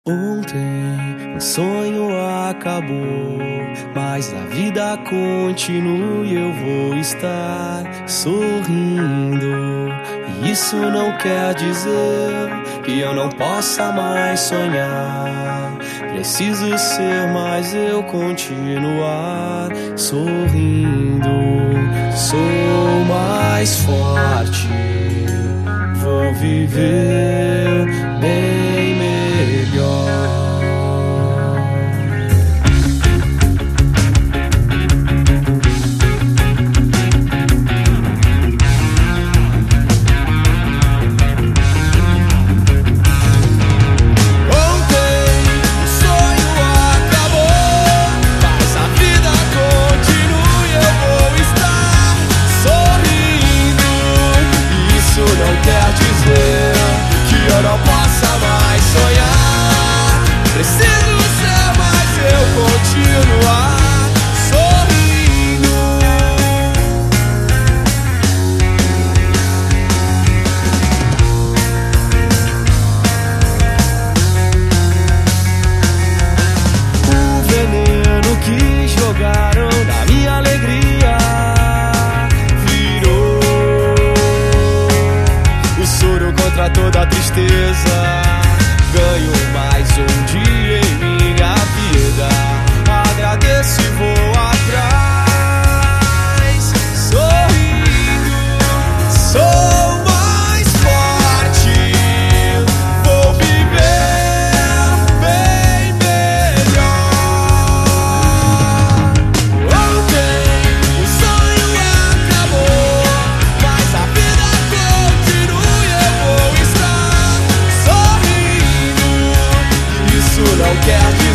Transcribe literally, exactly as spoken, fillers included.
Ontem um sonho acabou, mas a vida continua e eu vou estar sorrindo. E isso não quer dizer que eu não possa mais sonhar. Preciso ser, mas eu continuar sorrindo. Sou mais forte, vou viver bem melhor. Quer dizer que eu não possa mais sonhar. Preciso ser, mas eu continuar sorrindo. O veneno que jogaram na minha alegria contra toda a tristeza. Ganho mais um dia em minha vida. Agradeço e vou atrás, sorrindo. Sou mais forte, vou viver bem melhor. Ontem o sonho acabou, mas a vida continua. Não quer